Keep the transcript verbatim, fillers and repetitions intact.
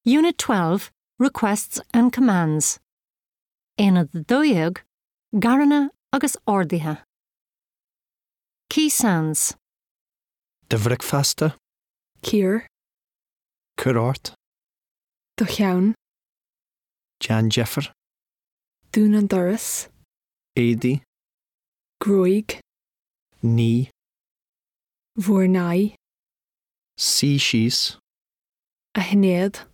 Unit twelve, Requests and Commands. Éana the dóiag, Garanna agus ordaithe. Key sounds. De bhreicfeasta, Cír, Curart, do cheann, Jan Jeffer, dún an doras, Édi, Groig, Ní, Mhór nai, Sí Síos, a hnéad,